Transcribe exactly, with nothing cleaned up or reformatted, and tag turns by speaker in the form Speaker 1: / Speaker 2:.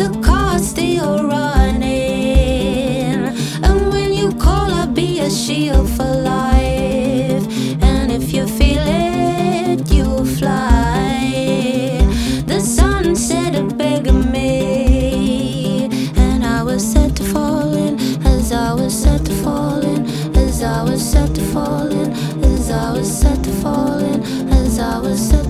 Speaker 1: the cost that you're running. And when you call, I'll be a shield for life. And if you feel it, you'll fly. The sun set a begging me, and I was set to falling. As I was set to falling, as I was set to falling, as I was set to falling, as I was set